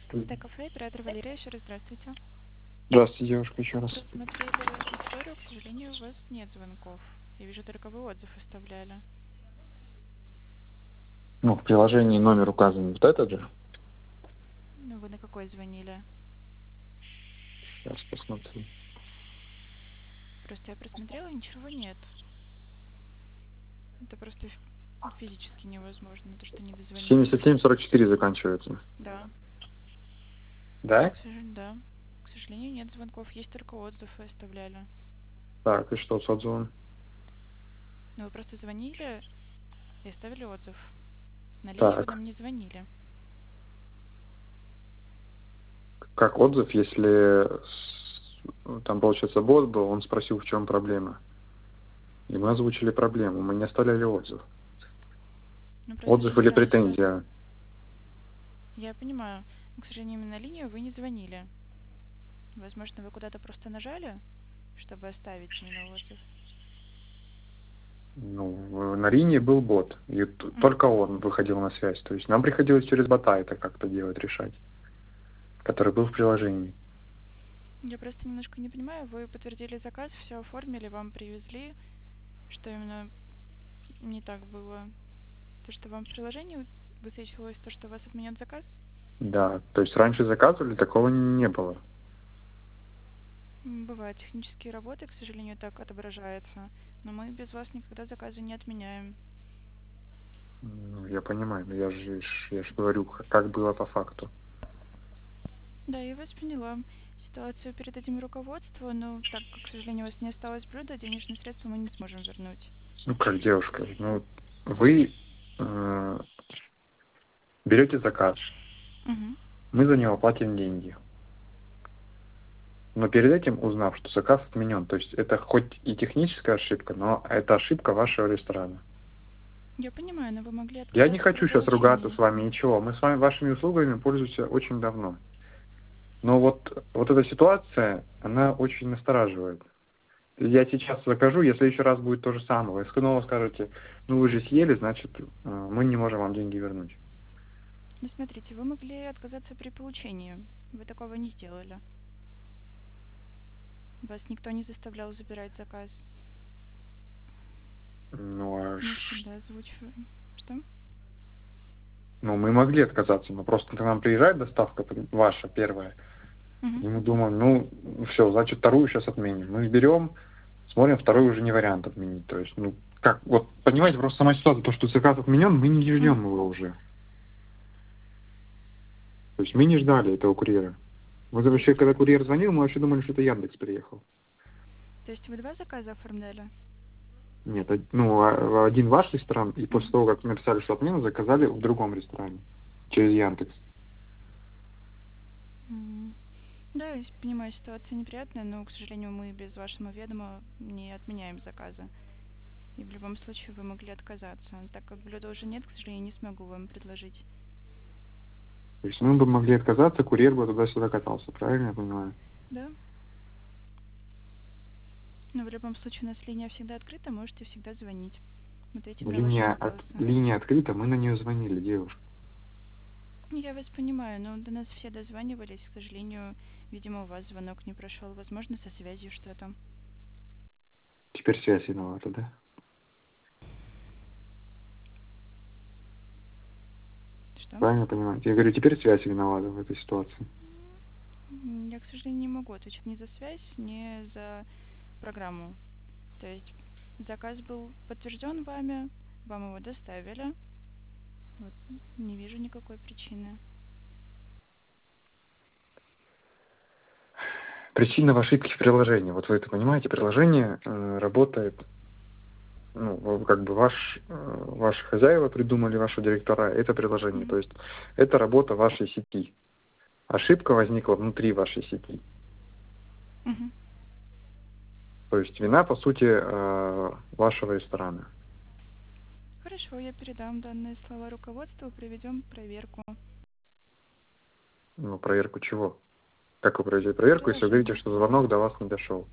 Стек кафе, оператор Валерия, еще раз здравствуйте. Здравствуйте, девушка, еще раз. Просмотрели историю, к сожалению, у вас нет звонков. Я вижу, только вы отзыв оставляли. Ну, в приложении номер указан вот этот же. Ну, вы на какой звонили? Сейчас посмотрю. Просто я просмотрела, ничего нет. Это просто физически невозможно, то, что не дозвонились. 7744 заканчивается. Да. Да? Да. К сожалению, нет звонков, есть только отзыв вы оставляли. Так, и что с отзывом? Но вы просто звонили и оставили отзыв. На линию вы Так, нам не звонили. как отзыв, если там, получается, бот был, он спросил, в чем проблема. И мы озвучили проблему, мы не оставляли отзыв. Ну, просто Отзыв очень или часто. претензия? Я понимаю, но, к сожалению, именно на линию вы не звонили. Возможно, вы куда-то просто нажали, чтобы оставить именно отзыв. Ну, на линии был бот, и только он выходил на связь. То есть нам приходилось через бота это как-то делать, решать, который был в приложении. Я просто немножко не понимаю, вы подтвердили заказ, все оформили, вам привезли, что именно не так было? То, что вам в приложении высвечивалось то, что у вас отменен заказ? Да, то есть раньше заказывали, такого не было. Бывают технические работы, к сожалению, так отображается, но мы без вас никогда заказы не отменяем. Ну, я понимаю, но я же говорю, как было по факту. Да, я вас поняла. Ситуацию передадим руководству, но так как, к сожалению, у вас не осталось блюда, денежные средства мы не сможем вернуть. Ну, как девушка, ну, вы берете заказ, Угу. мы за него платим деньги. Но перед этим узнав, что заказ отменен, то есть это хоть и техническая ошибка, но это ошибка вашего ресторана. Я понимаю, но вы могли Я не отказаться при хочу сейчас ругаться с получении. вами, ничего. Мы с вами вашими услугами пользуемся очень давно. Но вот эта ситуация, она очень настораживает. Я сейчас закажу, если еще раз будет то же самое, вы снова скажете, ну вы же съели, значит, мы не можем вам деньги вернуть. Ну, смотрите, вы могли отказаться при получении. Вы такого не сделали. Вас никто не заставлял забирать заказ. Ну, Мы всегда озвучиваем. Что? ну, мы могли отказаться, но просто к нам приезжает доставка ваша первая, Угу. и мы думаем, ну, все, значит, вторую сейчас отменим. Мы берем, смотрим, второй уже не вариант отменить. То есть, ну, как, вот, понимаете, просто сама ситуация, то, что заказ отменен, мы не ждем Угу. его уже. То есть мы не ждали этого курьера. Мы То вообще, есть, когда курьер звонил, мы вообще думали, что это Яндекс приехал. то есть вы два заказа оформляли? Нет, ну, один ваш ресторан, и после Угу. того, как мы написали, что отмену, заказали в другом ресторане, через Яндекс. Да, я понимаю, ситуация неприятная, но, к сожалению, мы без вашего ведома не отменяем заказы. И в любом случае вы могли отказаться. Так как блюда уже нет, к сожалению, не смогу вам предложить. То есть мы бы могли отказаться, курьер бы туда-сюда катался, правильно я понимаю? Да? Но в любом случае у нас линия всегда открыта, можете всегда звонить. Ответим на ваши вопросы. Линия открыта, мы на нее звонили, девушка. Я вас понимаю, но до нас все дозванивались. К сожалению, видимо, у вас звонок не прошел. Возможно, со связью что-то. Теперь связь виновата, да? Что? Правильно понимаю? Я говорю, теперь связь виновата в этой ситуации. Я, к сожалению, не могу отвечать ни за связь, ни за программу. То есть заказ был подтвержден вами, вам его доставили. Вот, не вижу никакой причины. Причина в ошибке в приложении. Вот вы это понимаете, приложение работает, ну, как бы ваши хозяева придумали, ваши директора, это приложение. Мгм. То есть это работа вашей сети. Ошибка возникла внутри вашей сети. Мгм. То есть вина, по сути, вашего ресторана. Хорошо, я передам данные слова руководству, проведем проверку Ну, проверку чего? Как вы проведете проверку, если вы говорите, приложения. что звонок до вас не дошел?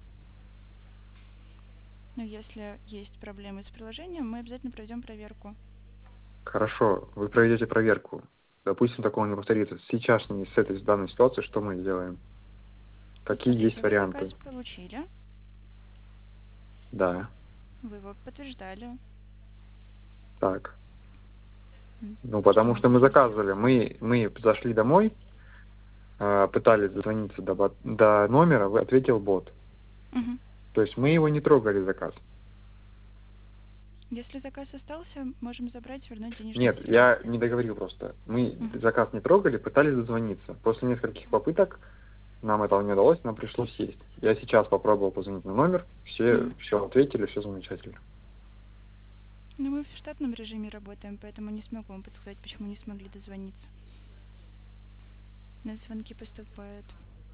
Но если есть проблемы с приложением, мы обязательно проведем проверку. Хорошо, вы проведете проверку. допустим, такого не повторится. Сейчас с этой данной ситуацией что мы делаем? Какие есть Вы варианты? заказ получили, Да, вы его подтверждали. так. Ну, Что потому мы что мы должны заказывали. сделать? Мы зашли домой, пытались дозвониться до номера, ответил бот. Мгм. То есть мы его не трогали, заказ. Если заказ остался, можем забрать, вернуть денежные Нет, средства. я не договорил просто. Мы Мгм. заказ не трогали, пытались дозвониться. После нескольких попыток нам этого не удалось, нам пришлось сесть. Я сейчас попробовал позвонить на номер, все Мгм. ответили, все замечательно. Но мы в штатном режиме работаем, поэтому не смогу вам подсказать, почему не смогли дозвониться. На звонки поступают.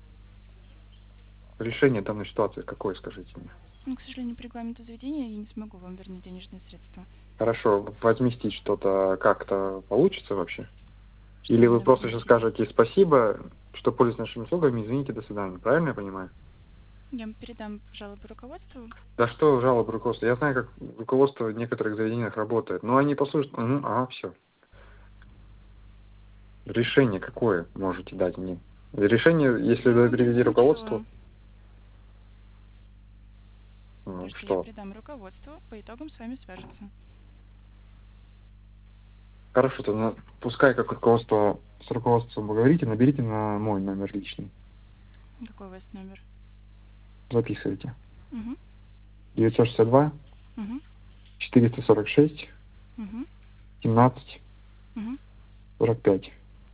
Решение данной ситуации какое, скажите мне? Ну, к сожалению, по регламенту заведения я не смогу вам вернуть денежные средства. Хорошо, возместить что-то как-то получится вообще? Что Или вы именно просто сейчас возместить? скажете спасибо, что пользуетесь нашими услугами, извините, до свидания. Правильно я понимаю? Я вам передам жалобу руководству. Да что жалобы руководства? Я знаю, как руководство в некоторых заведениях работает. Но они послушают, все. Решение какое можете дать мне? Решение, если Я вы вам переведете передам руководству, все. То, что я что? передам руководству, по итогам с вами свяжутся. Хорошо, то пускай как руководство с руководством поговорите, наберите на мой номер личный. Какой у вас номер? Записывайте. Угу. 962 Угу. 446 Угу. 17 Угу. 45.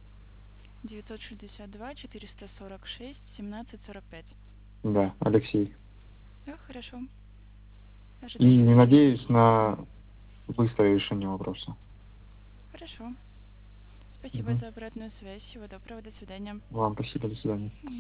962 446 17 45. Да, Алексей. Да, хорошо. И Ожидайте не звонка. надеюсь на быстрое решение вопроса. Хорошо. Спасибо Мгм. за обратную связь. Всего доброго. До свидания. Вам спасибо, до свидания.